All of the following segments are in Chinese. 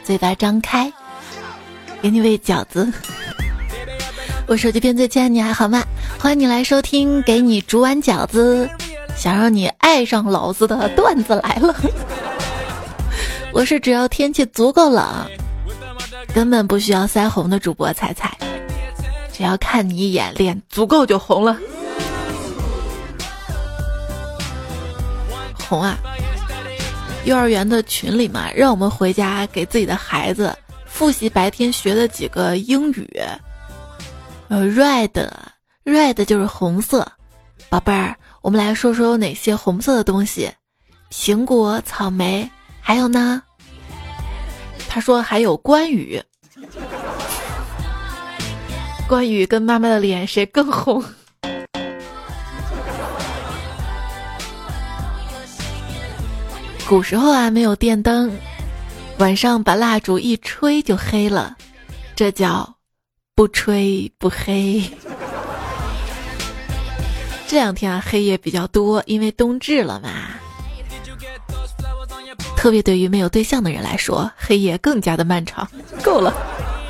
嘴巴张开，给你喂饺子。我手机边最亲爱，你还好吗？欢迎你来收听给你煮碗饺子，想让你爱上老子的段子来了。我是只要天气足够冷，根本不需要腮红的主播彩彩，只要看你一眼，脸足够就红了。红啊！幼儿园的群里嘛，让我们回家给自己的孩子复习白天学的几个英语。red 就是红色。宝贝儿，我们来说说有哪些红色的东西？苹果、草莓，还有呢？他说还有关羽。关羽跟妈妈的脸谁更红？古时候啊，没有电灯，晚上把蜡烛一吹就黑了，这叫不吹不黑。这两天啊，黑夜比较多，因为冬至了嘛。特别对于没有对象的人来说，黑夜更加的漫长。够了，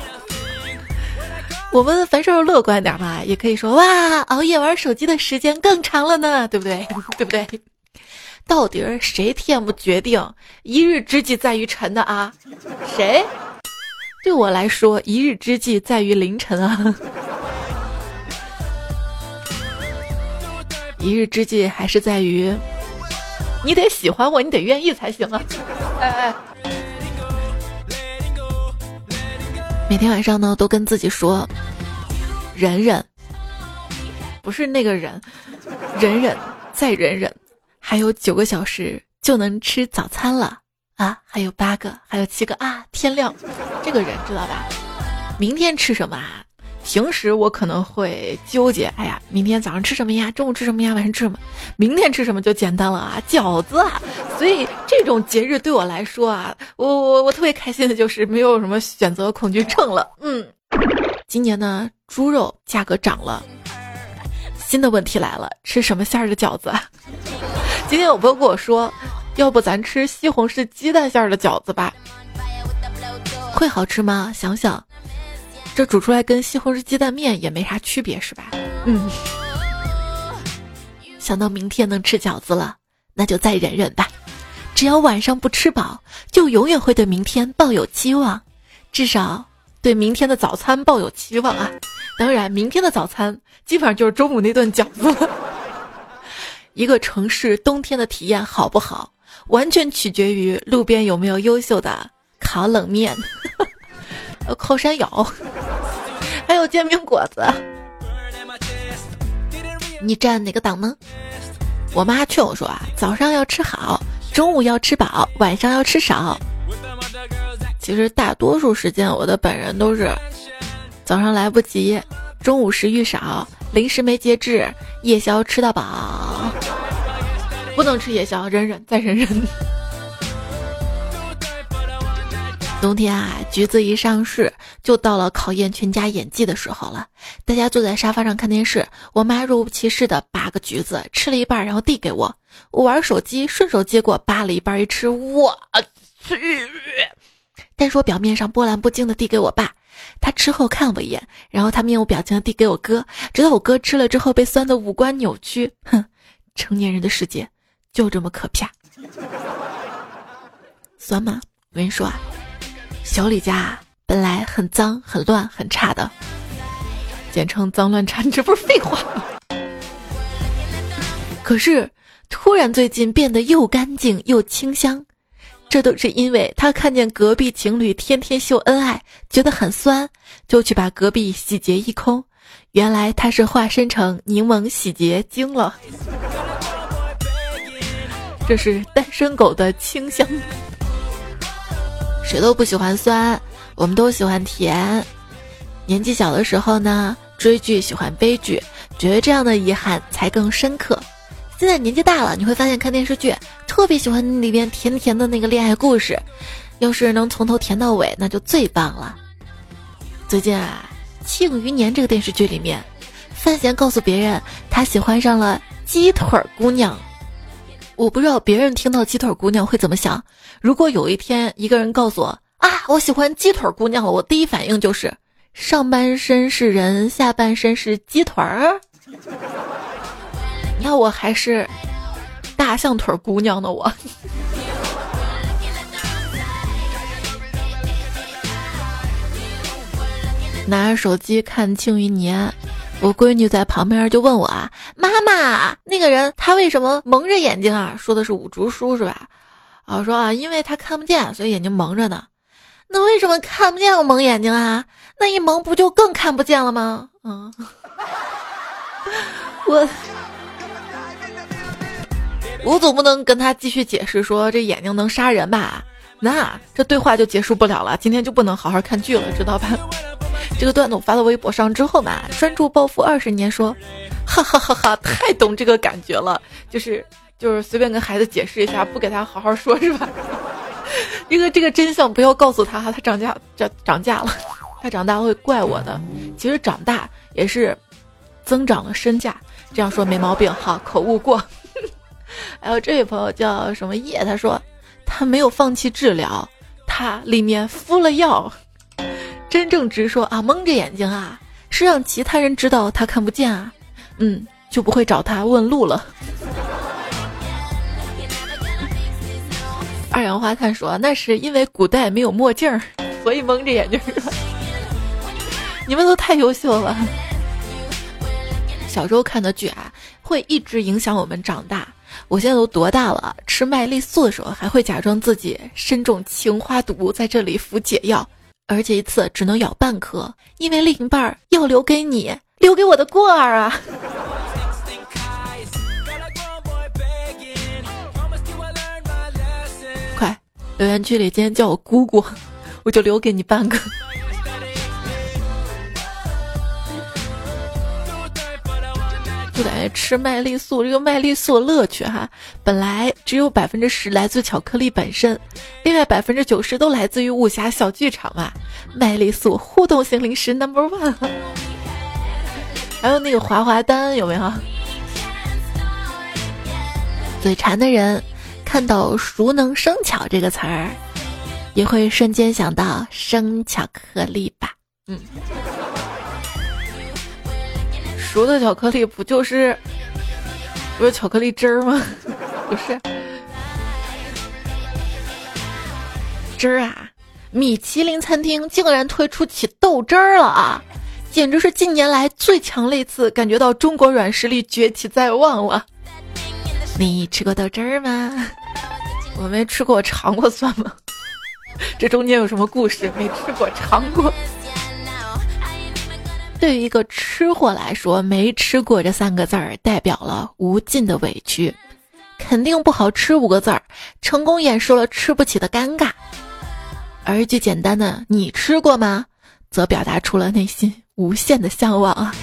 我们凡事乐观点嘛，也可以说哇，熬夜玩手机的时间更长了呢，对不对？对不对？到底是谁天不决定，一日之计在于晨的啊？谁？对我来说，一日之计在于凌晨啊。一日之计还是在于你得喜欢我，你得愿意才行啊。哎，每天晚上呢，都跟自己说忍忍，不是那个忍，忍忍再忍忍，还有9个小时就能吃早餐了啊！还有8个，还有7个啊！天亮，这个人知道吧？明天吃什么啊？平时我可能会纠结，哎呀，明天早上吃什么呀？中午吃什么呀？晚上吃什么？明天吃什么就简单了啊，饺子啊！所以这种节日对我来说啊，我特别开心的就是没有什么选择恐惧症了。今年呢，猪肉价格涨了，新的问题来了，吃什么馅儿的饺子啊？今天我朋友跟我说，要不咱吃西红柿鸡蛋馅儿的饺子吧？会好吃吗？想想，这煮出来跟西红柿鸡蛋面也没啥区别，是吧？想到明天能吃饺子了，那就再忍忍吧。只要晚上不吃饱，就永远会对明天抱有期望，至少对明天的早餐抱有期望啊。当然，明天的早餐基本上就是中午那顿饺子了。一个城市冬天的体验好不好，完全取决于路边有没有优秀的烤冷面、烤山药，还有煎饼果子。你站哪个党呢？我妈劝我说啊，早上要吃好，中午要吃饱，晚上要吃少。其实大多数时间我的本人都是早上来不及，中午食欲少，零食没节制，夜宵吃到饱。不能吃夜宵，忍忍再忍忍。冬天啊，橘子一上市，就到了考验全家演技的时候了。大家坐在沙发上看电视，我妈若无其事的扒个橘子，吃了一半，然后递给我。我玩手机，顺手接过，扒了一半一吃，我去！但是我表面上波澜不惊的递给我爸，他吃后看我一眼，然后他面无表情的递给我哥，直到我哥吃了之后被酸的五官扭曲。成年人的世界就这么可怕。酸吗？我跟你说啊，小李家本来很脏很乱很差的，简称脏乱差，这不是废话吗？可是突然最近变得又干净又清香，这都是因为他看见隔壁情侣天天秀恩爱，觉得很酸，就去把隔壁洗劫一空。原来他是化身成柠檬洗洁精了。这是单身狗的清香。谁都不喜欢酸，我们都喜欢甜。年纪小的时候呢，追剧喜欢悲剧，觉得这样的遗憾才更深刻。现在年纪大了，你会发现看电视剧特别喜欢里面甜甜的那个恋爱故事，要是能从头甜到尾，那就最棒了。最近啊，《庆余年》这个电视剧里面，范闲告诉别人他喜欢上了鸡腿姑娘。我不知道别人听到鸡腿姑娘会怎么想。如果有一天一个人告诉我啊，我喜欢鸡腿姑娘了，我第一反应就是上半身是人，下半身是鸡腿儿。那我还是大象腿姑娘呢我。拿着手机看《庆余年》，我闺女在旁边就问我啊，妈妈，那个人他为什么蒙着眼睛啊？说的是五竹叔是吧？我说啊，因为他看不见，所以眼睛蒙着呢。那为什么看不见要蒙眼睛啊？那一蒙不就更看不见了吗？我总不能跟他继续解释说这眼睛能杀人吧？那这对话就结束不了了，今天就不能好好看剧了，知道吧？这个段子我发到微博上之后嘛，专注暴富20年说，哈哈哈哈，太懂这个感觉了，就是随便跟孩子解释一下，不给他好好说是吧？这个真相不要告诉他，他涨价了，他长大会怪我的。其实长大也是增长了身价，这样说没毛病哈，口误过。还有这位朋友叫什么叶，他说他没有放弃治疗，他里面敷了药。真正直说啊，蒙着眼睛啊，是让其他人知道他看不见啊，就不会找他问路了。二氧化碳说那是因为古代没有墨镜，所以蒙着眼睛。你们都太优秀了。小时候看的剧啊，会一直影响我们长大。我现在都多大了，吃麦丽素的时候还会假装自己身中氰化毒，在这里服解药，而且一次只能咬半颗，因为另一半要留给你，留给我的过儿啊。快，留言区里今天叫我姑姑，我就留给你半个。就感觉吃麦丽素，这个麦丽素的乐趣哈，本来只有10%来自巧克力本身，另外90%都来自于武侠小剧场嘛。麦丽素互动性零食 No.1， 还有那个滑滑丹有没有？嘴馋的人看到熟能生巧这个词儿，也会瞬间想到生巧克力吧？熟的巧克力不就是巧克力汁儿吗？不是汁儿啊！米其林餐厅竟然推出起豆汁儿了啊！简直是近年来最强烈一次感觉到中国软实力崛起在望了。你吃过豆汁儿吗？我没吃过，尝过算吗？这中间有什么故事？没吃过，尝过。对于一个吃货来说，没吃过这3个字儿代表了无尽的委屈，肯定不好吃5个字儿成功演示了吃不起的尴尬，而一句简单的你吃过吗则表达出了内心无限的向往啊。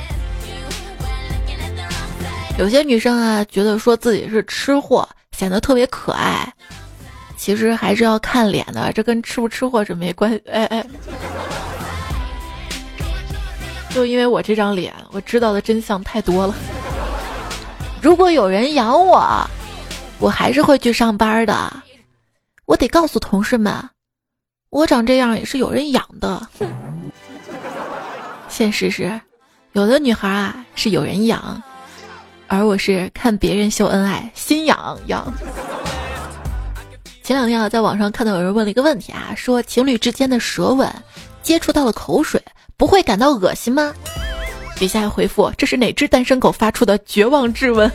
有些女生啊觉得说自己是吃货显得特别可爱，其实还是要看脸的，这跟吃不吃货是没关系。就因为我这张脸，我知道的真相太多了。如果有人养我，我还是会去上班的。我得告诉同事们，我长这样也是有人养的。现实是，有的女孩啊是有人养，而我是看别人秀恩爱，心痒痒。前两天在网上看到有人问了一个问题啊，说情侣之间的舌吻接触到了口水，不会感到恶心吗？底下回复，这是哪只单身狗发出的绝望质问。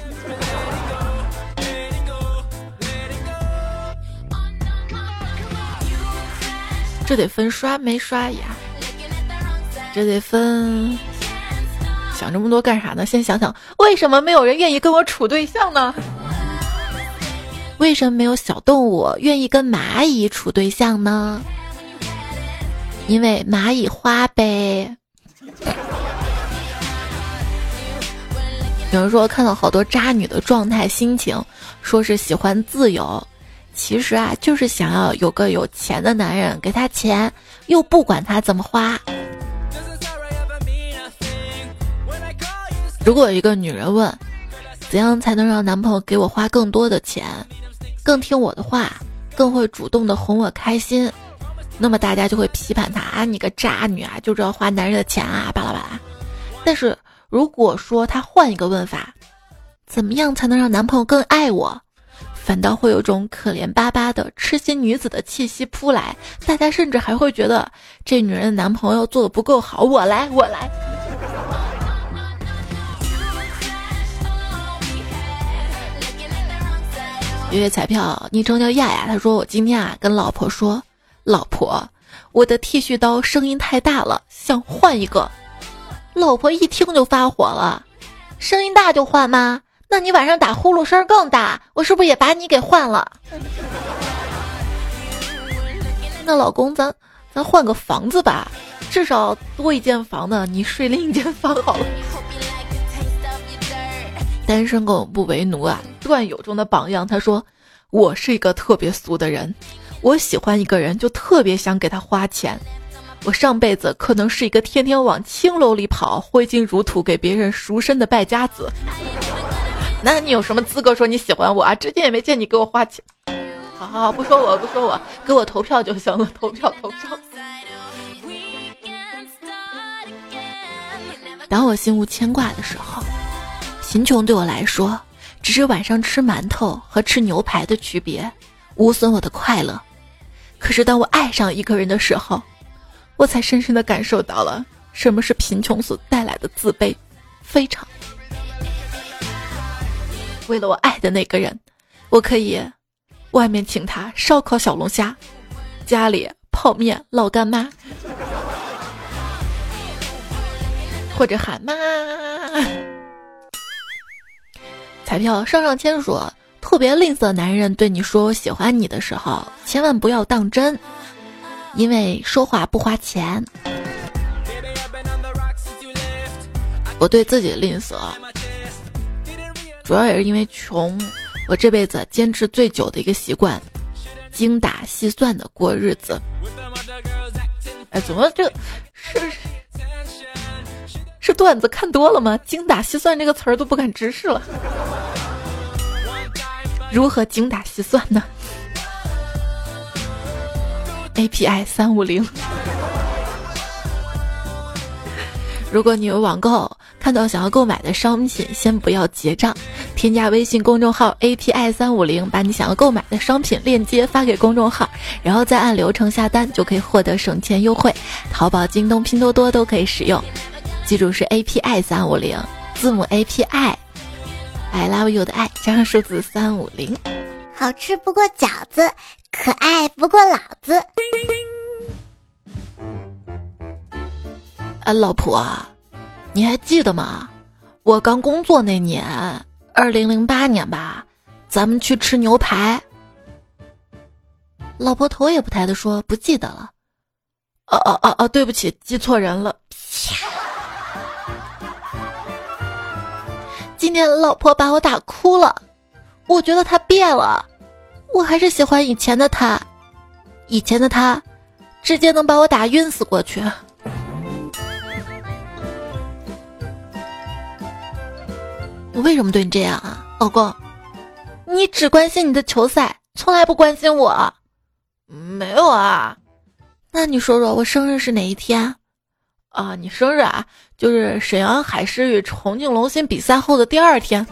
这得分刷没刷牙，这得分。想这么多干啥呢？先想想为什么没有人愿意跟我处对象呢？为什么没有小动物愿意跟蚂蚁处对象呢？因为蚂蚁花呗。有人说看到好多渣女的状态心情，说是喜欢自由，其实啊就是想要有个有钱的男人给她钱，又不管她怎么花。如果有一个女人问怎样才能让男朋友给我花更多的钱，更听我的话，更会主动的哄我开心， 那么大家就会批判他啊，你个渣女啊，就知道花男人的钱啊，巴拉巴拉。但是如果说他换一个问法，怎么样才能让男朋友更爱我，反倒会有种可怜巴巴的痴心女子的气息扑来，大家甚至还会觉得这女人的男朋友做的不够好，我来。月月彩票昵称叫亚亚，他说我今天啊跟老婆说，老婆，我的剃须刀声音太大了，想换一个。老婆一听就发火了，声音大就换吗？那你晚上打呼噜声更大，我是不是也把你给换了？那老公咱换个房子吧，至少多一间房呢，你睡另一间房好了。单身狗不为奴啊，段友中的榜样。他说我是一个特别俗的人，我喜欢一个人就特别想给他花钱，我上辈子可能是一个天天往青楼里跑，挥金如土给别人赎身的败家子。那你有什么资格说你喜欢我啊？之前也没见你给我花钱。好，不说我，给我投票就行了，投票。当我心无牵挂的时候，贫穷对我来说只是晚上吃馒头和吃牛排的区别，无损我的快乐。可是当我爱上一个人的时候，我才深深地感受到了什么是贫穷所带来的自卑。非常为了我爱的那个人，我可以外面请他烧烤小龙虾，家里泡面老干妈，或者喊妈。彩票上签说，特别吝啬男人对你说我喜欢你的时候，千万不要当真，因为说话不花钱。我对自己吝啬主要也是因为穷，我这辈子坚持最久的一个习惯，精打细算的过日子。怎么这是段子看多了吗？精打细算这个词儿都不敢直视了。如何精打细算呢？ API 350。如果你有网购看到想要购买的商品，先不要结账，添加微信公众号 API 350，把你想要购买的商品链接发给公众号，然后再按流程下单，就可以获得省钱优惠。淘宝、京东、拼多多都可以使用，记住是 API 350，字母 API I love you 的爱加上数字350。 好吃不过饺子，可爱不过老子。 老婆，你还记得吗？我刚工作那年，2008年吧，咱们去吃牛排。老婆头也不抬的说不记得了。对不起，记错人了。今天老婆把我打哭了，我觉得她变了，我还是喜欢以前的她，以前的她直接能把我打晕死过去。我为什么对你这样啊，老公？你只关心你的球赛，从来不关心我。没有啊。那你说说我生日是哪一天？你生日啊，就是沈阳海狮与重庆龙鑫比赛后的第2天。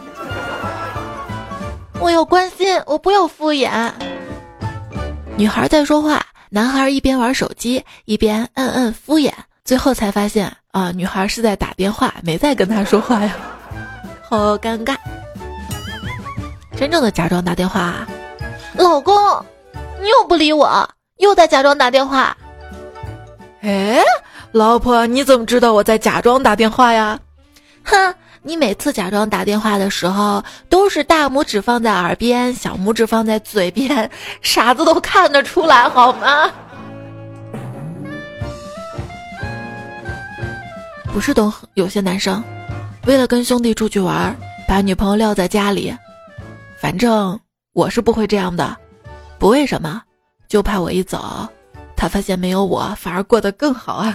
我要关心，我不要敷衍。女孩在说话，男孩一边玩手机一边敷衍，最后才发现女孩是在打电话，没在跟他说话呀。好尴尬。真正的假装打电话，老公你又不理我，又在假装打电话。老婆你怎么知道我在假装打电话呀？哼，你每次假装打电话的时候都是大拇指放在耳边，小拇指放在嘴边，傻子都看得出来好吗？不是都有些男生为了跟兄弟出去玩，把女朋友撂在家里。反正我是不会这样的，不为什么，就怕我一走，他发现没有我反而过得更好啊。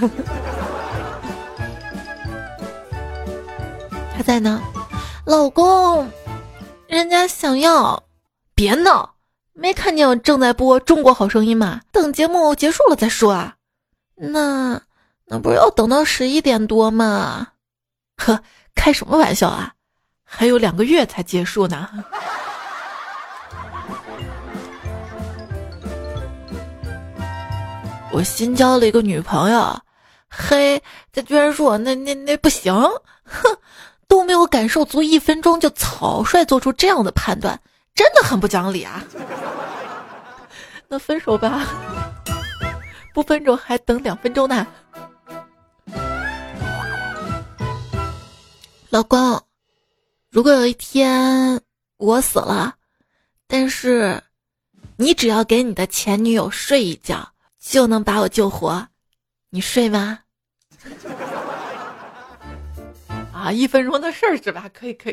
他在呢，老公，人家想要，别闹， 没看见我正在播《中国好声音》吗？等节目结束了再说啊。那不是要等到11点多吗？呵，开什么玩笑啊，还有2个月才结束呢。我新交了一个女朋友，嘿，他居然说我那不行，哼，都没有感受足1分钟就草率做出这样的判断，真的很不讲理啊。那分手吧，不分手还等2分钟呢。老公，如果有一天我死了，但是你只要给你的前女友睡一觉就能把我救活，你睡吗？啊，1分钟的事儿是吧？可以。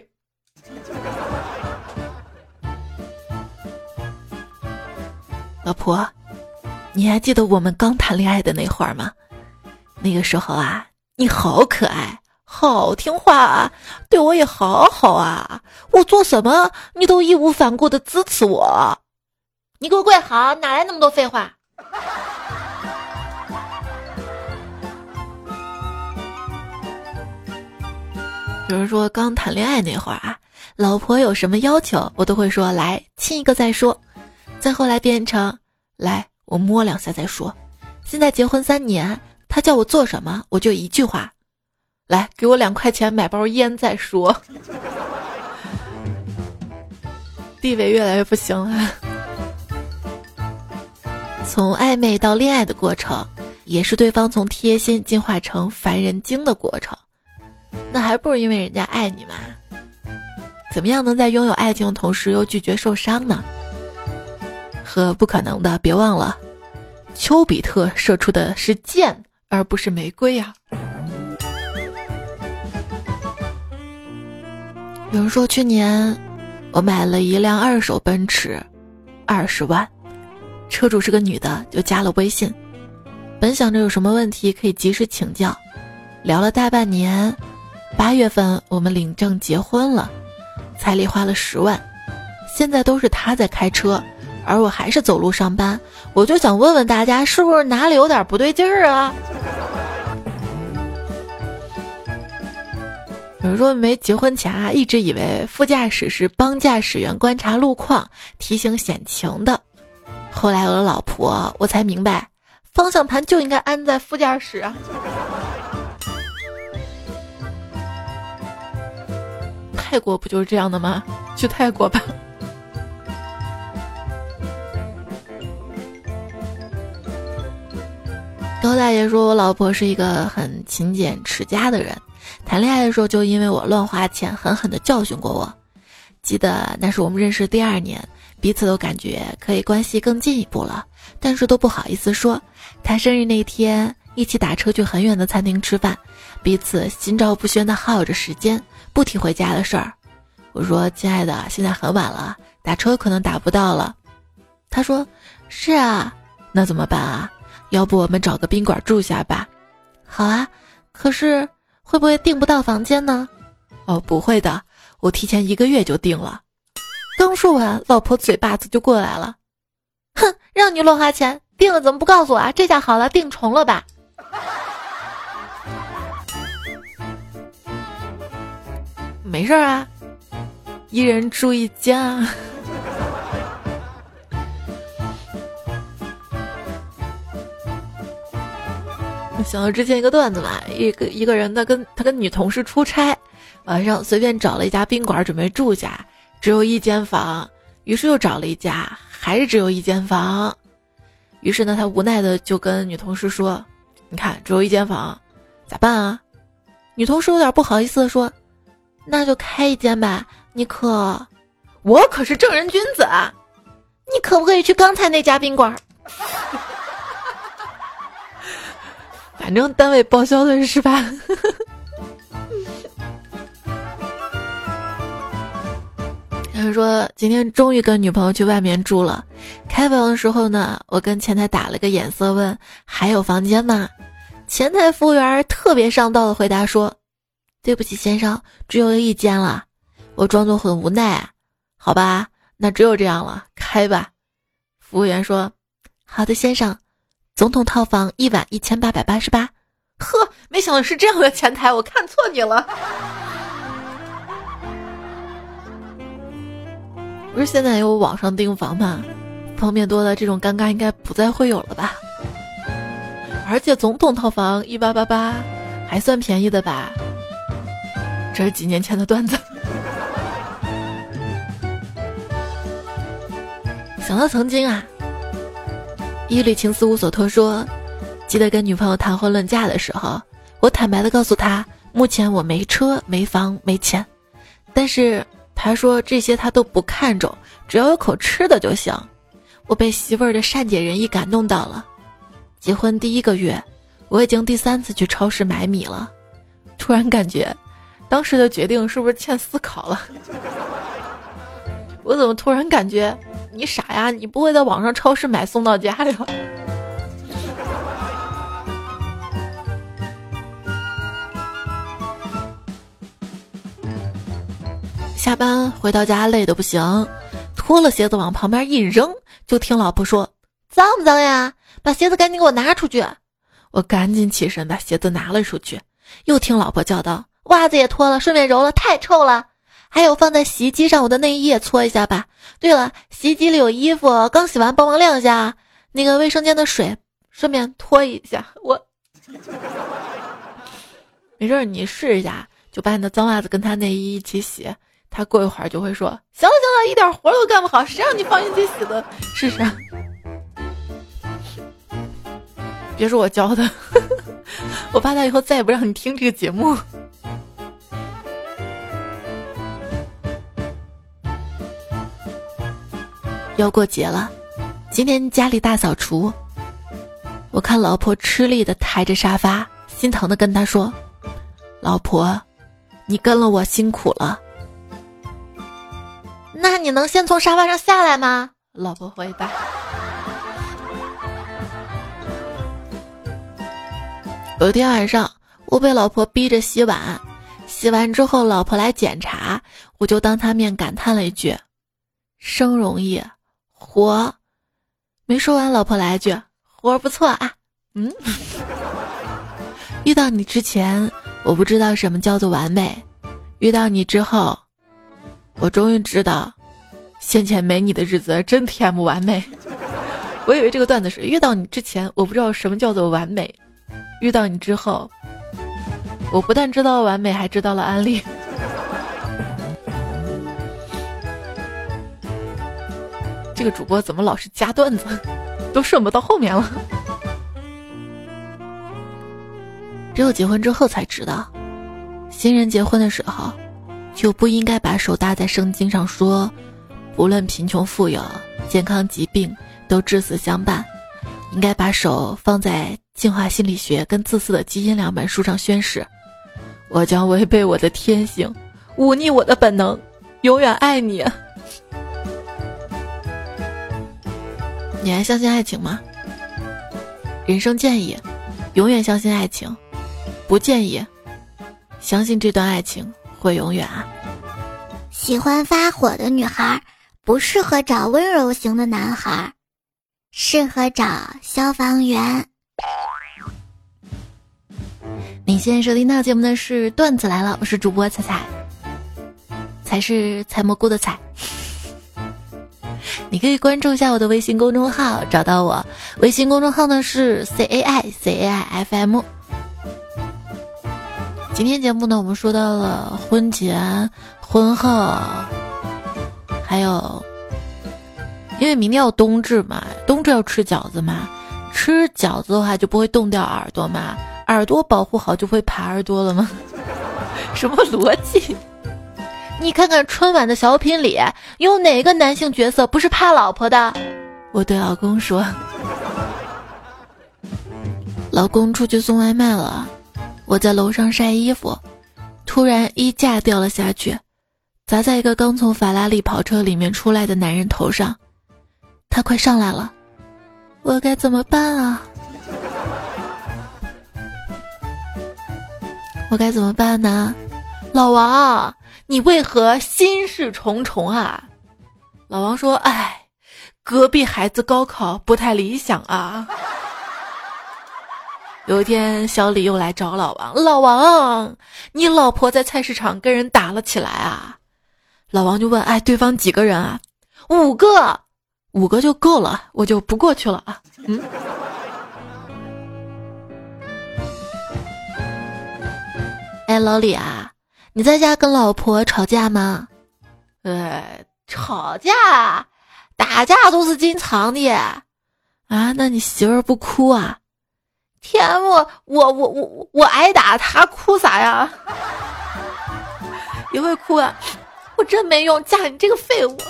老婆，你还记得我们刚谈恋爱的那会儿吗？那个时候啊，你好可爱，好听话啊，对我也好好啊，我做什么你都义无反顾的支持我。你给我跪好，哪来那么多废话？比如说刚谈恋爱那会儿啊，老婆有什么要求我都会说来亲一个再说，再后来变成来我摸2下再说。现在结婚3年，他叫我做什么我就一句话，来给我2块钱买包烟再说。地位越来越不行了。从暧昧到恋爱的过程，也是对方从贴心进化成烦人精的过程，那还不是因为人家爱你嘛？怎么样能在拥有爱情的同时又拒绝受伤呢？和不可能的别忘了，丘比特射出的是箭而不是玫瑰呀。有人说去年我买了一辆2手奔驰，20万，车主是个女的，就加了微信，本想着有什么问题可以及时请教，聊了大半年，8月份我们领证结婚了，彩礼花了10万，现在都是他在开车，而我还是走路上班，我就想问问大家是不是哪里有点不对劲儿啊？有人说没结婚前啊，一直以为副驾驶是帮驾驶员观察路况提醒险情的，后来有了老婆我才明白，方向盘就应该安在副驾驶啊。泰国不就是这样的吗？去泰国吧。高大爷说我老婆是一个很勤俭持家的人，谈恋爱的时候就因为我乱花钱狠狠地教训过我。记得那是我们认识第2年，彼此都感觉可以关系更进一步了，但是都不好意思说。他生日那天一起打车去很远的餐厅吃饭，彼此心照不宣地耗着时间，不提回家的事儿。我说亲爱的，现在很晚了，打车可能打不到了。他说是啊，那怎么办啊？要不我们找个宾馆住下吧？好啊，可是会不会订不到房间呢？哦，不会的，我提前1个月就订了。刚说完，老婆嘴巴子就过来了。哼，让你乱花钱，订了怎么不告诉我啊？这下好了，订重了吧？没事啊，一人住一间。想到之前一个段子嘛，一个人他跟女同事出差，晚上随便找了一家宾馆准备住下，只有1间房，于是又找了一家，还是只有1间房。于是呢，他无奈的就跟女同事说：“你看，只有1间房，咋办啊？”女同事有点不好意思的说：“那就开1间吧，我可是正人君子啊，你可不可以去刚才那家宾馆？”反正单位报销的是吧？有人说今天终于跟女朋友去外面住了，开房的时候呢，我跟前台打了个眼色问还有房间吗？前台服务员特别上道的回答说：“对不起先生，只有1间了。”我装作很无奈，好吧，那只有这样了，开吧。 服务员说：“好的，先生，总统套房1晚1888。”呵，没想到是这样的前台，我看错你了。不是现在有网上订房吗？方便多了，这种尴尬应该不再会有了吧？而且总统套房1888还算便宜的吧？这是几年前的段子。想到曾经啊，一缕情丝无所托说，记得跟女朋友谈婚论嫁的时候，我坦白的告诉她，目前我没车没房没钱，但是她说这些她都不看重，只要有口吃的就行。我被媳妇儿的善解人意感动到了。结婚第1个月，我已经第3次去超市买米了，突然感觉当时的决定是不是欠思考了？我怎么突然感觉你傻呀？你不会在网上超市买送到家呀？下班回到家累得不行，脱了鞋子往旁边一扔，就听老婆说：“脏不脏呀？把鞋子赶紧给我拿出去。”我赶紧起身把鞋子拿了出去，又听老婆叫道：“袜子也脱了，顺便揉了，太臭了。还有放在洗衣机上我的内衣也搓一下吧。对了，洗衣机里有衣服，刚洗完帮忙晾一下。那个卫生间的水顺便拖一下。”我没事，你试一下，就把你的脏袜子跟他内衣一起洗，他过一会儿就会说：“行了行了，一点活都干不好，谁让你放一起洗的？试试。”别说我教的，我怕他以后再也不让你听这个节目。要过节了，今天家里大扫除，我看老婆吃力的抬着沙发，心疼的跟她说：“老婆，你跟了我辛苦了。”那你能先从沙发上下来吗？老婆回答。有一天晚上，我被老婆逼着洗碗，洗完之后老婆来检查，我就当她面感叹了一句：“生容易，活……”没说完，老婆来一句：“活不错啊。”遇到你之前，我不知道什么叫做完美；遇到你之后，我终于知道，先前没你的日子真甜不完美。我以为这个段子是遇到你之前，我不知道什么叫做完美；遇到你之后，我不但知道完美，还知道了安利。这个主播怎么老是加段子，都顺不到后面了。只有结婚之后才知道，新人结婚的时候就不应该把手搭在圣经上说，不论贫穷富有、健康疾病都至死相伴，应该把手放在进化心理学跟自私的基因2本书上宣誓：我将违背我的天性，忤逆我的本能，永远爱你。你还相信爱情吗？人生建议，永远相信爱情，不建议相信这段爱情会永远啊。 喜欢发火的女孩不适合找温柔型的男孩，适合找消防员。 你现在收听到节目的是段子来了，我是主播彩彩，才是采蘑菇的采。你可以关注一下我的微信公众号，找到我。微信公众号呢是 CAIFM。今天节目呢，我们说到了婚前、婚后，还有因为明天要冬至嘛，冬至要吃饺子嘛，吃饺子的话就不会冻掉耳朵嘛，耳朵保护好就会爬耳朵了吗？什么逻辑？你看看春晚的小品里有哪个男性角色不是怕老婆的？我对老公说，老公出去送外卖了，我在楼上晒衣服，突然衣架掉了下去，砸在一个刚从法拉利跑车里面出来的男人头上，他快上来了，我该怎么办啊？我该怎么办呢？老王，你为何心事重重啊？老王说， 隔壁孩子高考不太理想啊。有一天小李又来找老王，老王，你老婆在菜市场跟人打了起来啊。老王就问，对方几个人啊？5个，5个就够了，我就不过去了啊。老李啊，你在家跟老婆吵架吗？吵架打架都是经常的啊。那你媳妇儿不哭啊？天，我挨打，她哭啥呀？也会哭啊？我真没用，嫁你这个废物。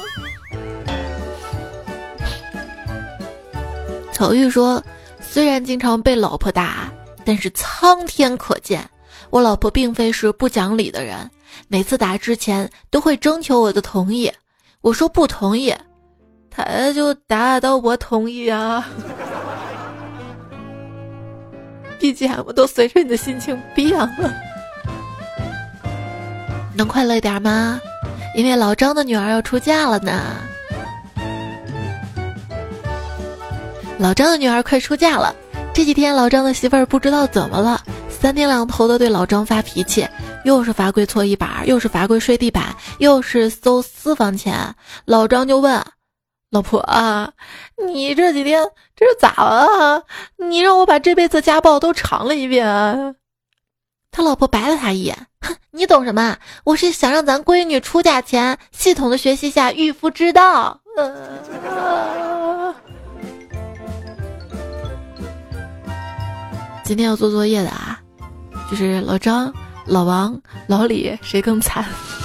曹玉说，虽然经常被老婆打，但是苍天可见，我老婆并非是不讲理的人，每次打之前都会征求我的同意，我说不同意，她就打到我同意啊。BGM 都随着你的心情变了。能快乐一点吗？因为老张的女儿要出嫁了呢。老张的女儿快出嫁了，这几天老张的媳妇儿不知道怎么了，3天2头的对老张发脾气，又是罚跪搓衣板，又是罚跪睡地板，又是搜私房钱。老张就问，老婆啊，你这几天这是咋了啊？你让我把这辈子家暴都尝了一遍啊。他老婆白了他一眼，哼，你懂什么？我是想让咱闺女出嫁前系统的学习下驭夫之道。今天要做作业的啊，就是老张、老王、老李谁更惨？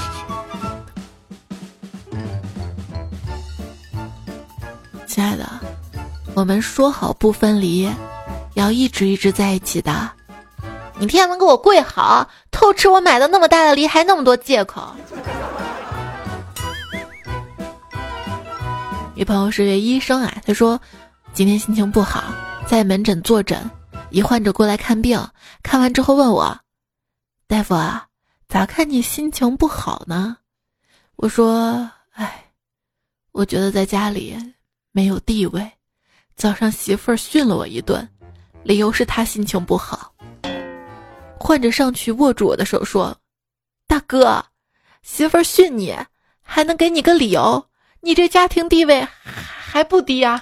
亲爱的，我们说好不分离，要一直在一起的。你天天给我跪好，偷吃我买的那么大的梨还那么多借口。女朋友是医生啊，她说今天心情不好，在门诊坐诊，一患者过来看病，看完之后问我，大夫啊，咋看你心情不好呢？我说，我觉得在家里没有地位，早上媳妇儿训了我一顿，理由是她心情不好。患者上去握住我的手说，大哥，媳妇儿训你还能给你个理由，你这家庭地位还不低啊。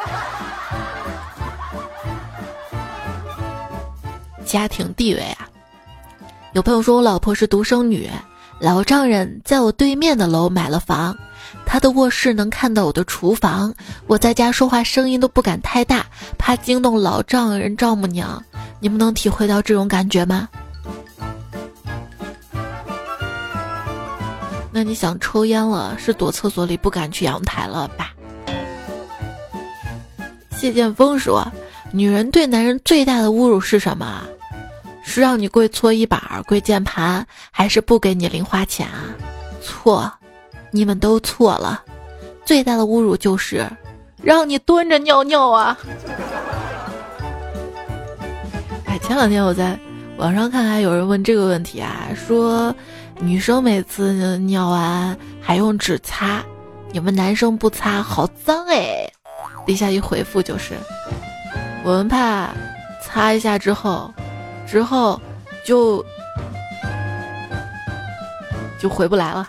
家庭地位啊，有朋友说我老婆是独生女，老丈人在我对面的楼买了房，他的卧室能看到我的厨房，我在家说话声音都不敢太大，怕惊动老丈人丈母娘。你们能体会到这种感觉吗？那你想抽烟了，是躲厕所里不敢去阳台了吧？谢剑锋说，女人对男人最大的侮辱是什么？是让你跪搓衣板、跪键盘，还是不给你零花钱啊？错，你们都错了。最大的侮辱就是让你蹲着尿尿啊！前两天我在网上看，还有人问这个问题啊，说女生每次尿完还用纸擦，你们男生不擦，好脏哎！底下一回复就是，我们怕擦一下之后就回不来了，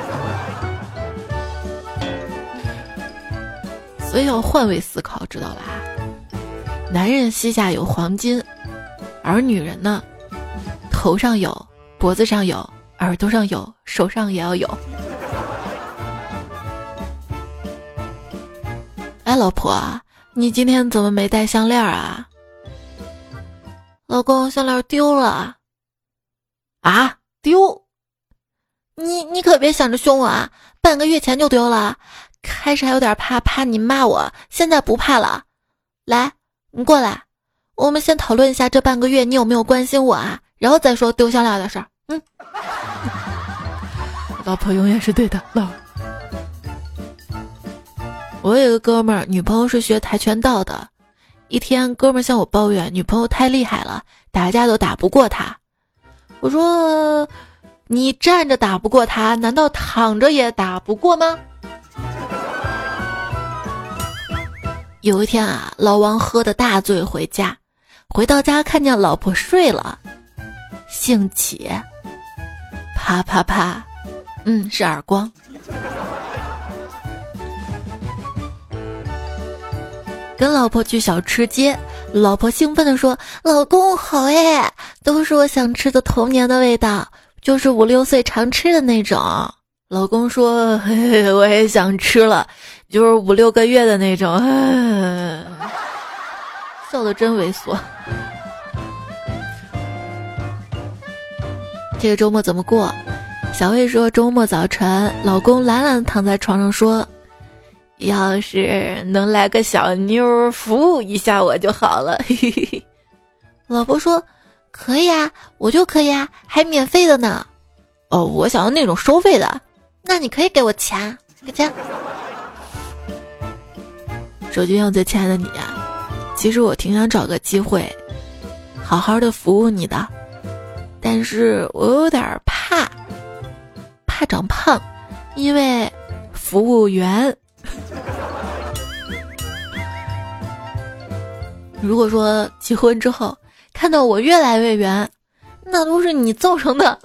所以要换位思考，知道吧？男人膝下有黄金，而女人呢，头上有，脖子上有，耳朵上有，手上也要有。老婆，你今天怎么没戴项链啊？老公，项链丢了。啊？丢？你可别想着凶我啊！半个月前就丢了，开始还有点怕你骂我，现在不怕了。来，你过来，我们先讨论一下这半个月你有没有关心我啊，然后再说丢项链的事儿。老婆永远是对的。我有个哥们儿，女朋友是学跆拳道的。一天，哥们儿向我抱怨女朋友太厉害了，打架都打不过他。我说，你站着打不过他，难道躺着也打不过吗？ 有一天啊，老王喝得大醉回家，回到家看见老婆睡了，兴起，啪啪啪，是耳光。跟老婆去小吃街，老婆兴奋地说：“老公好哎，都是我想吃的童年的味道，就是5、6岁常吃的那种。”老公说：“嘿嘿，我也想吃了，就是5、6个月的那种。”笑得真猥琐。这个周末怎么过？小魏说周末早晨，老公懒懒躺在床上说：“要是能来个小妞服务一下我就好了。”嘿嘿嘿。老婆说：“可以啊，我就可以啊，还免费的呢。”哦，我想要那种收费的。那你可以给我钱，给钱。手机上最亲爱的你啊，其实我挺想找个机会，好好的服务你的，但是我有点怕长胖，因为服务员。如果说结婚之后看到我越来越圆，那都是你造成的。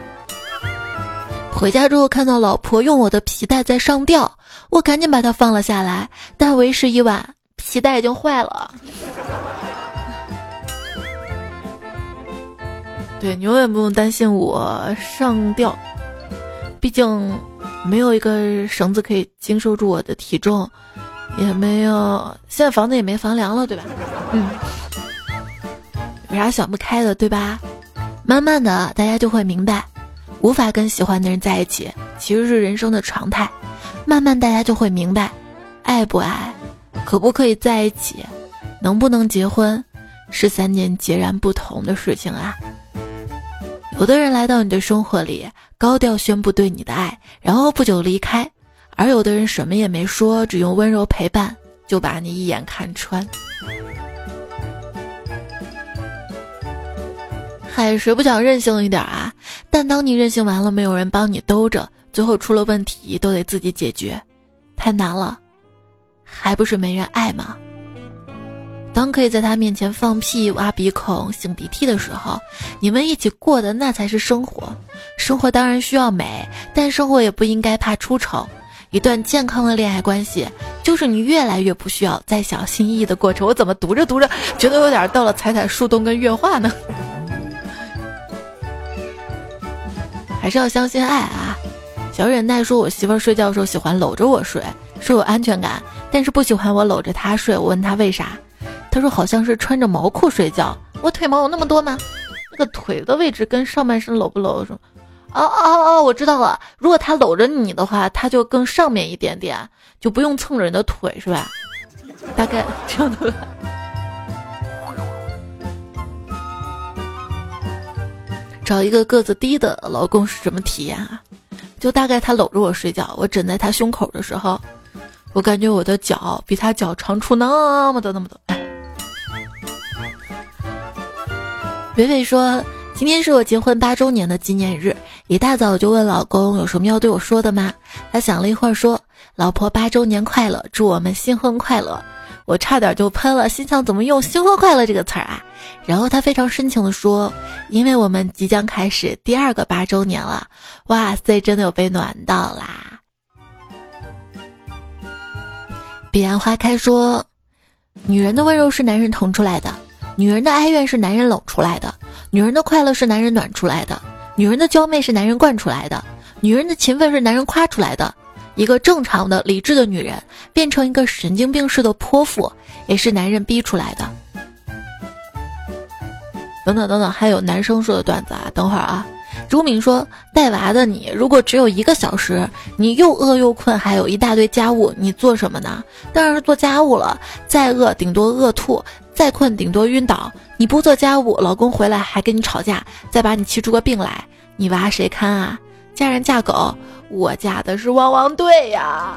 回家之后看到老婆用我的皮带在上吊，我赶紧把它放了下来，但为时已晚，皮带已经坏了。对，你永远不用担心我上吊，毕竟没有一个绳子可以经受住我的体重，也没有，现在房子也没房梁了，对吧？有啥想不开的，对吧？慢慢的大家就会明白，无法跟喜欢的人在一起其实是人生的常态。慢慢大家就会明白，爱不爱，可不可以在一起，能不能结婚，是3件截然不同的事情啊。有的人来到你的生活里，高调宣布对你的爱，然后不久离开，而有的人什么也没说，只用温柔陪伴就把你一眼看穿。嗨，谁不想任性一点啊？但当你任性完了，没有人帮你兜着，最后出了问题都得自己解决，太难了，还不是没人爱吗？当可以在他面前放屁、挖鼻孔、擤鼻涕的时候，你们一起过的那才是生活。生活当然需要美，但生活也不应该怕出丑。一段健康的恋爱关系，就是你越来越不需要再小心翼翼的过程。我怎么读着读着，觉得有点到了彩彩树洞跟月话呢？还是要相信爱啊！小忍耐说，我媳妇儿睡觉的时候喜欢搂着我睡，说有安全感，但是不喜欢我搂着她睡。我问她为啥，她说好像是穿着毛裤睡觉。我腿毛有那么多吗？那个腿的位置跟上半身搂不搂？说我知道了，如果他搂着你的话，他就更上面一点点，就不用蹭着你的腿，是吧？大概这样的。找一个个子低的老公是什么体验啊？就大概他搂着我睡觉，我枕在他胸口的时候，我感觉我的脚比他脚长出那么多。伟伟说，今天是我结婚8周年的纪念日，一大早就问老公有什么要对我说的吗？他想了一会儿说，老婆8周年快乐，祝我们新婚快乐。我差点就喷了，心想怎么用新婚快乐这个词儿啊？然后他非常深情地说，因为我们即将开始第2个8周年了。哇塞，真的有被暖到啦。彼岸花开说，女人的温柔是男人疼出来的，女人的哀怨是男人冷出来的，女人的快乐是男人暖出来的，女人的娇媚是男人惯出来的，女人的勤奋是男人夸出来的。一个正常的理智的女人变成一个神经病式的泼妇，也是男人逼出来的。等等，还有男生说的段子啊，等会儿啊。朱敏说，带娃的你如果只有1个小时，你又饿又困，还有一大堆家务，你做什么呢？当然是做家务了，再饿顶多饿吐，再困顶多晕倒。你不做家务，老公回来还跟你吵架，再把你气出个病来，你娃谁看啊？嫁人嫁狗，我嫁的是汪汪队呀。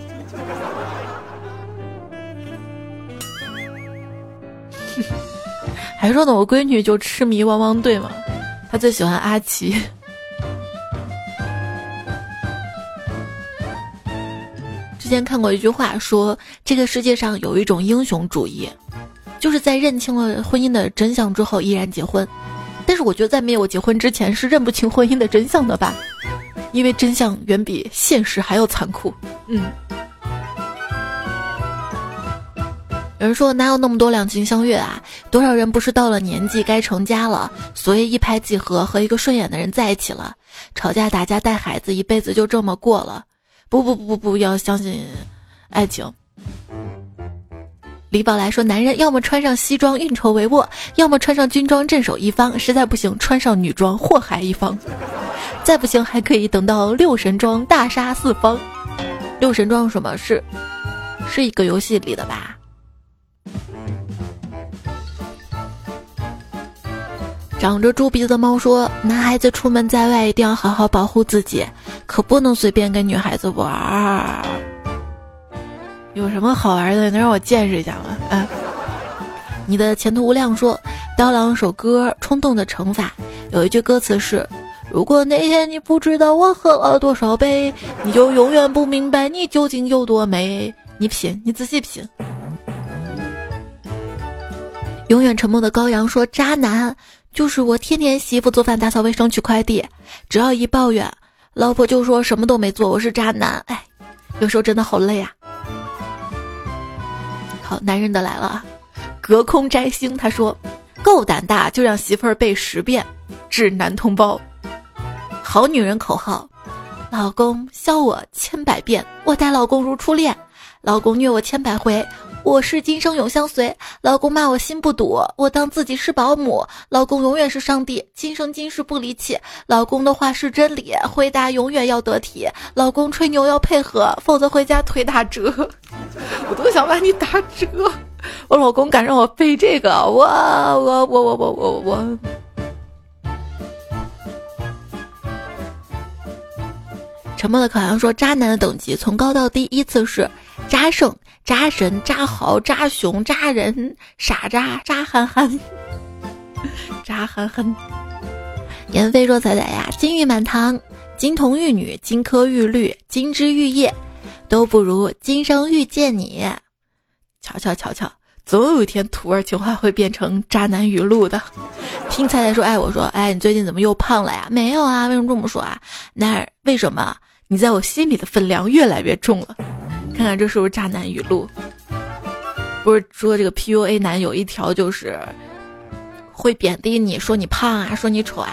还说呢，我闺女就痴迷汪汪队嘛，她最喜欢阿奇。之之前看过一句话说，这个世界上有一种英雄主义，就是在认清了婚姻的真相之后依然结婚。但是我觉得在没有结婚之前是认不清婚姻的真相的吧，因为真相远比现实还要残酷。有人说哪有那么多两情相悦啊，多少人不是到了年纪该成家了，所以一拍即合和一个顺眼的人在一起了，吵架打架带孩子一辈子就这么过了。不要相信爱情。李宝来说，男人要么穿上西装运筹帷幄，要么穿上军装镇守一方，实在不行穿上女装祸害一方，再不行还可以等到六神装大杀四方。六神装什么是一个游戏里的吧。长着猪鼻子的猫说，男孩子出门在外一定要好好保护自己，可不能随便跟女孩子玩。有什么好玩的能让我见识一下吗？你的前途无量说，刀郎首歌冲动的惩罚有一句歌词是，如果那天你不知道我喝了多少杯，你就永远不明白你究竟有多美。你品，你仔细品。永远沉默的羔羊说，渣男就是我天天洗衣服做饭打扫卫生取快递，只要一抱怨，老婆就说什么都没做，我是渣男。有时候真的好累啊。好，男人的来了啊！隔空摘星他说，够胆大就让媳妇儿背10遍，致男同胞。好女人口号，老公笑我100遍，我待老公如初恋，老公虐我100回，我是今生永相随，老公骂我心不堵，我当自己是保姆，老公永远是上帝，今生今世不离弃，老公的话是真理，回答永远要得体，老公吹牛要配合，否则回家腿打折。我都想把你打折，我老公敢让我背这个，我。沉默的烤羊说，渣男的等级从高到低依次是渣圣、渣神、渣豪、渣熊、渣人、傻渣、渣憨憨、渣憨憨。颜飞说，彩彩呀，金玉满堂、金童玉女、金科玉律、金枝玉叶都不如今生遇见你。瞧，总有一天土味情话会变成渣男语录的。听彩彩说，我说，你最近怎么又胖了呀？没有啊，为什么这么说啊？那为什么你在我心里的分量越来越重了？看看这是不是渣男语录？不是说这个 PUA 男有一条就是会贬低你，说你胖啊，说你丑啊。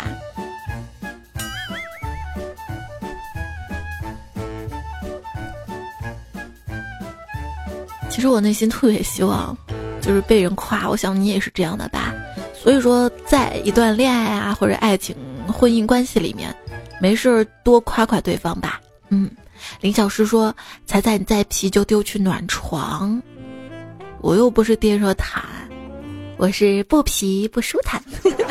其实我内心特别希望就是被人夸，我想你也是这样的吧。所以说在一段恋爱啊或者爱情婚姻关系里面，没事多夸夸对方吧。林小诗说，彩彩你再皮就丢去暖床，我又不是电热毯，我是不皮不舒坦。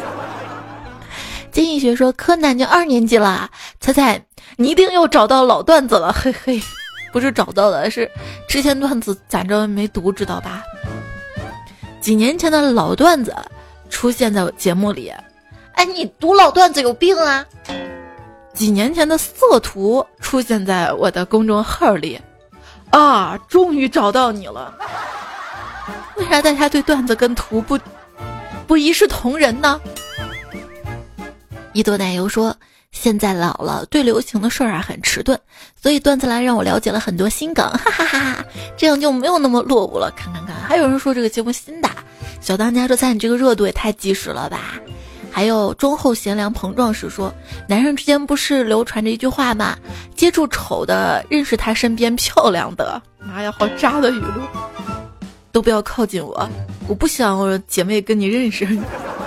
金逸学说，柯南就2年级了，彩彩你一定又找到老段子了，嘿嘿。不是找到的，是之前段子攒着没读，知道吧？几年前的老段子出现在我节目里，你读老段子有病啊！几年前的色图出现在我的公众号里，终于找到你了。为啥大家对段子跟图不一视同仁呢？一朵奶油说，现在老了，对流行的事儿很迟钝，所以段子来让我了解了很多新梗，哈哈哈，这样就没有那么落伍了。看，还有人说这个节目新的，小当家说，在你这个热度也太及时了吧。还有中后贤良膨壮时说，男人之间不是流传着一句话吗？接触丑的，认识他身边漂亮的。妈呀，好渣的语录！都不要靠近我，我不想我姐妹跟你认识。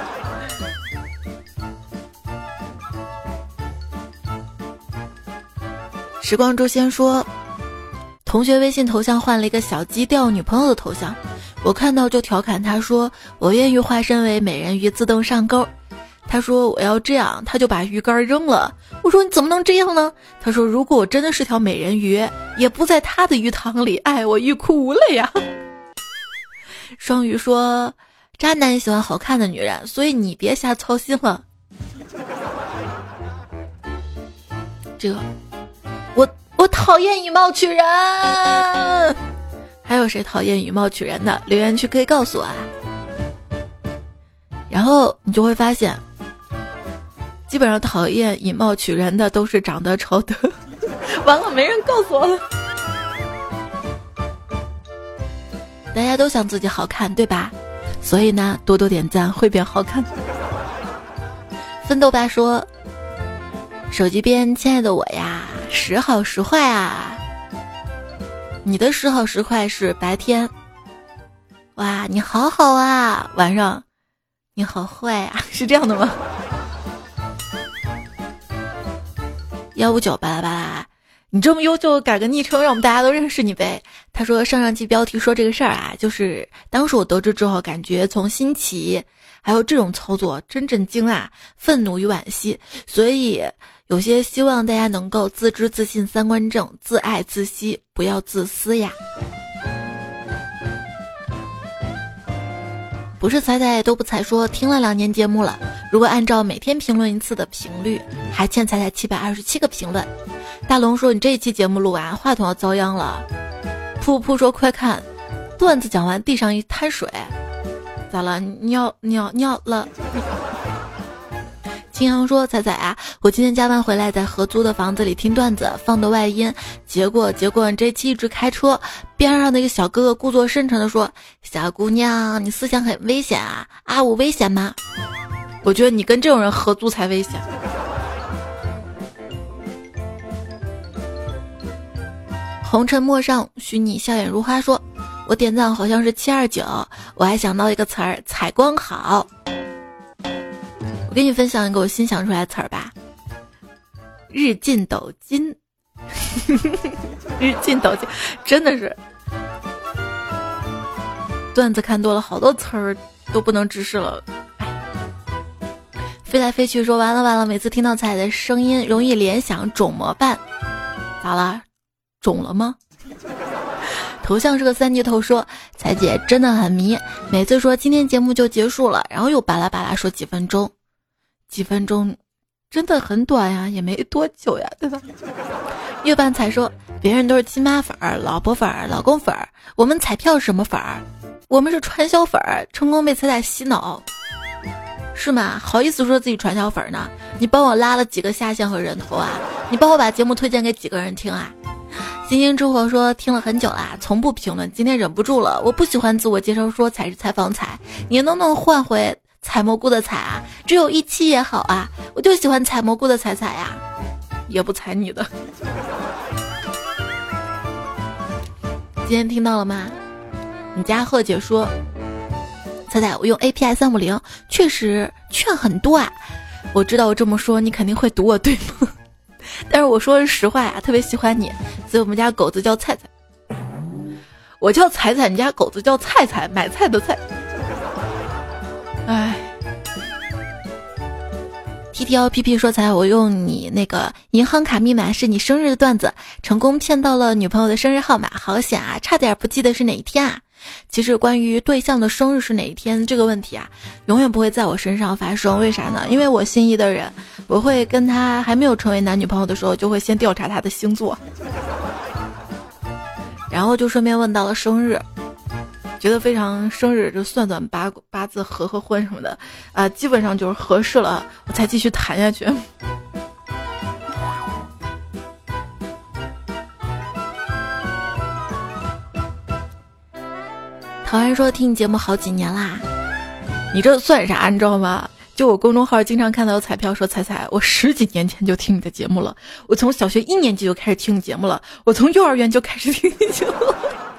时光周先说，同学微信头像换了一个小鸡钓女朋友的头像，我看到就调侃他说，我愿意化身为美人鱼自动上钩。他说我要这样，他就把鱼竿扔了。我说你怎么能这样呢？他说如果我真的是条美人鱼，也不在他的鱼塘里，我欲哭无泪呀。双鱼说，渣男喜欢好看的女人，所以你别瞎操心了。 我讨厌以貌取人。还有谁讨厌以貌取人的？留言区可以告诉我啊。然后你就会发现，基本上讨厌以貌取人的都是长得丑的。完了，没人告诉我了。大家都想自己好看，对吧？所以呢，多多点赞会变好看。奋斗吧说，手机边亲爱的我呀，时好时坏啊。你的时好时坏是白天，哇你好好啊，晚上你好坏啊，是这样的吗？159巴拉巴拉，你这么优秀，改个昵称让我们大家都认识你呗。他说上期标题说这个事儿啊，就是当时我得知之后，感觉从新奇还有这种操作真震惊啊，愤怒与惋惜，所以有些希望大家能够自知自信三观正，自爱自惜，不要自私呀。不是彩彩都不彩说听了2年节目了，如果按照每天评论1次的频率，还欠彩彩727个评论。大龙说你这一期节目录完话筒要遭殃了。噗噗说快看，段子讲完地上一滩水，咋了？尿了。青阳说彩彩啊，我今天加班回来，在合租的房子里听段子，放的外音，结果你这期一直开车，边上那个小哥哥故作深沉的说，小姑娘你思想很危险啊，啊我危险吗？我觉得你跟这种人合租才危险。红尘陌上，许你笑眼如花说，我点赞好像是729，我还想到一个词儿，采光好。我给你分享一个我新想出来的词儿吧，日进斗金。日进斗金，真的是段子看多了，好多词儿都不能直视了。飞来飞去说完了，每次听到彩的声音容易联想肿么办？咋了？肿了吗？头像是个3D 头说彩姐真的很迷，每次说今天节目就结束了，然后又巴拉巴拉说几分钟真的很短呀，也没多久呀，对吧？月半彩说别人都是亲妈粉儿、老婆粉儿、老公粉儿，我们彩票是什么粉儿？我们是传销粉儿，成功被彩彩洗脑是吗？好意思说自己传销粉呢？你帮我拉了几个下线和人头啊？你帮我把节目推荐给几个人听啊？星星之火说听了很久啦，从不评论，今天忍不住了，我不喜欢自我介绍说彩是采访彩，你能不能换回采蘑菇的采啊？只有1期也好啊，我就喜欢采蘑菇的彩彩呀，也不采你的。今天听到了吗？你家贺姐说彩彩我用 API 350确实劝很多啊，我知道我这么说你肯定会堵我对吗？但是我说的是实话呀，特别喜欢你，所以我们家狗子叫菜菜，我叫彩彩，你家狗子叫菜菜，买菜的菜。哎 ，TTLPP 说彩，我用你那个银行卡密码是你生日的段子，成功骗到了女朋友的生日号码，好险啊，差点不记得是哪一天啊。其实关于对象的生日是哪一天这个问题啊，永远不会在我身上发生。为啥呢？因为我心仪的人，我会跟他还没有成为男女朋友的时候，就会先调查他的星座，然后就顺便问到了生日，觉得非常生日就算算八字合婚什么的啊，基本上就是合适了，我才继续谈下去。陶然说听你节目好几年啦，你这算啥你知道吗？就我公众号经常看到有彩票说彩彩我10几年前就听你的节目了，我从小学1年级就开始听你节目了，我从幼儿园就开始听你节目了。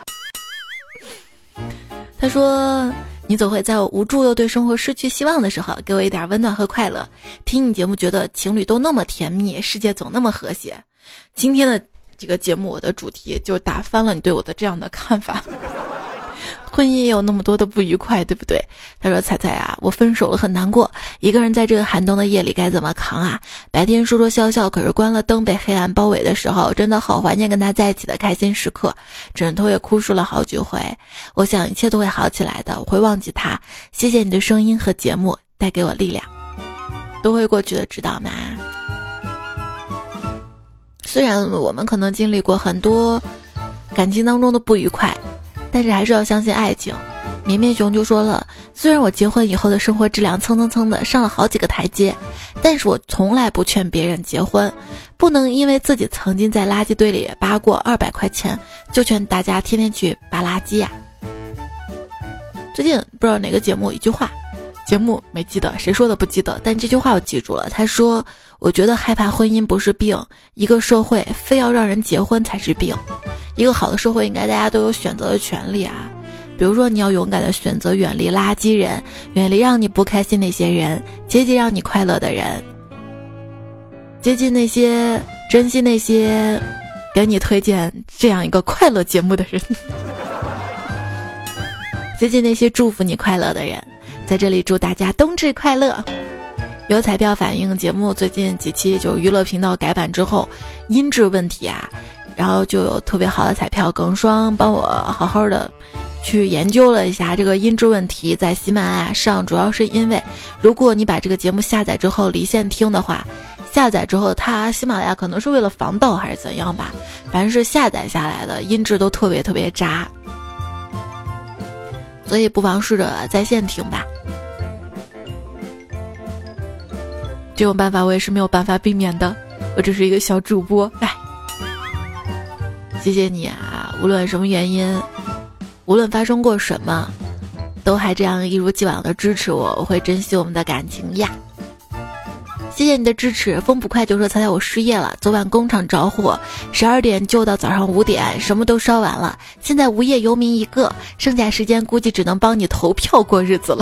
他说你总会在我无助又对生活失去希望的时候给我一点温暖和快乐，听你节目觉得情侣都那么甜蜜，世界总那么和谐。今天的这个节目我的主题就打翻了你对我的这样的看法。婚姻也有那么多的不愉快，对不对？他说彩彩啊，我分手了很难过，一个人在这个寒冬的夜里该怎么扛啊？白天说说笑笑，可是关了灯被黑暗包围的时候，真的好怀念跟他在一起的开心时刻，枕头也哭湿了好几回。我想一切都会好起来的，我会忘记他。谢谢你的声音和节目带给我力量，都会过去的，知道吗？ 虽然我们可能经历过很多感情当中的不愉快，但是还是要相信爱情。绵绵熊就说了，虽然我结婚以后的生活质量蹭蹭蹭的上了好几个台阶，但是我从来不劝别人结婚，不能因为自己曾经在垃圾堆里扒过200块钱，就劝大家天天去扒垃圾呀。最近不知道哪个节目一句话，节目没记得谁说的不记得，但这句话我记住了。他说，我觉得害怕婚姻不是病，一个社会非要让人结婚才是病。一个好的社会应该大家都有选择的权利啊。比如说你要勇敢的选择远离垃圾人，远离让你不开心那些人，接近让你快乐的人，接近那些珍惜那些给你推荐这样一个快乐节目的人，接近那些祝福你快乐的人。在这里祝大家冬至快乐。有彩票反映节目最近几期就娱乐频道改版之后音质问题啊，然后就有特别好的彩票耿双帮我好好的去研究了一下这个音质问题。在喜马拉雅上，主要是因为如果你把这个节目下载之后离线听的话，下载之后它喜马拉雅可能是为了防盗还是怎样吧，反正是下载下来的音质都特别特别渣，所以不妨试着在线听吧。这种办法我也是没有办法避免的，我只是一个小主播。谢谢你啊，无论什么原因，无论发生过什么，都还这样一如既往的支持我，我会珍惜我们的感情呀。谢谢你的支持。风不快就说猜猜我失业了，昨晚工厂着火，12点救到早上5点，什么都烧完了，现在无业游民一个，剩下时间估计只能帮你投票过日子了。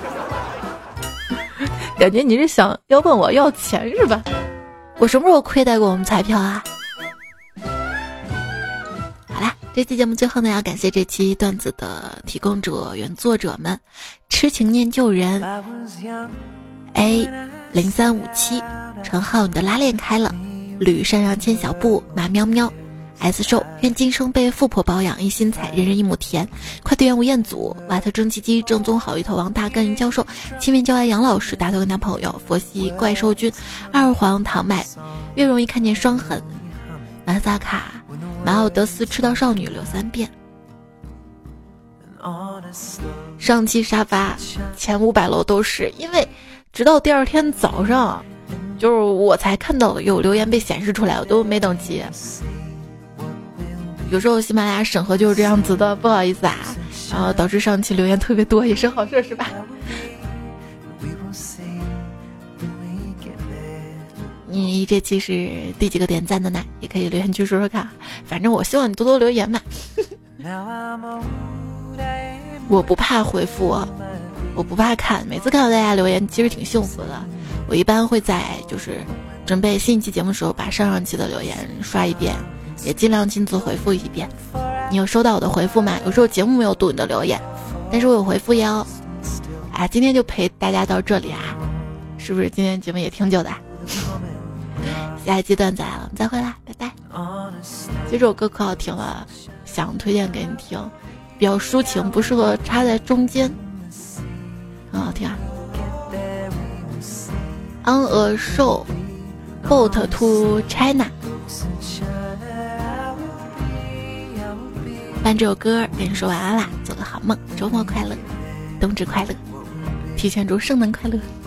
感觉你是想要问我要钱是吧？我什么时候亏待过我们彩票啊？好啦，这期节目最后呢，要感谢这期段子的提供者、原作者们：痴情念旧人 A0357， 陈浩你的拉链开了，吕山上牵小布，马喵喵 S 瘦，愿今生被富婆保养，一心采，人人一亩田。快递员吴彦祖，瓦特蒸汽机，正宗好芋头王大根林教授，亲面教爱杨老师，大头跟男朋友，佛系怪兽君，二黄糖麦，越容易看见伤痕，南萨卡，马奥德斯吃到少女流3遍。上期沙发前500楼都是因为直到第二天早上，就是我才看到有留言被显示出来，我都没等急。有时候喜马拉雅审核就是这样子的，不好意思啊，然后导致上期留言特别多，也是好事是吧？你这期是第几个点赞的呢？也可以留言区说说看，反正我希望你多多留言嘛。我不怕回复，我不怕看，每次看到大家留言其实挺幸福的。我一般会在就是准备新一期节目的时候把上期的留言刷一遍，也尽量亲自回复一遍。你有收到我的回复吗？有时候节目没有读你的留言，但是我有回复哟。啊，今天就陪大家到这里啊，是不是今天节目也挺久的？下一期段子来了，我们再会啦，拜拜。这首歌可好听了，想推荐给你听，比较抒情，不适合插在中间，很好听啊。On a show boat to China， 伴这首歌跟你说晚安啦，做个好梦，周末快乐，冬至快乐，提前祝圣诞快乐。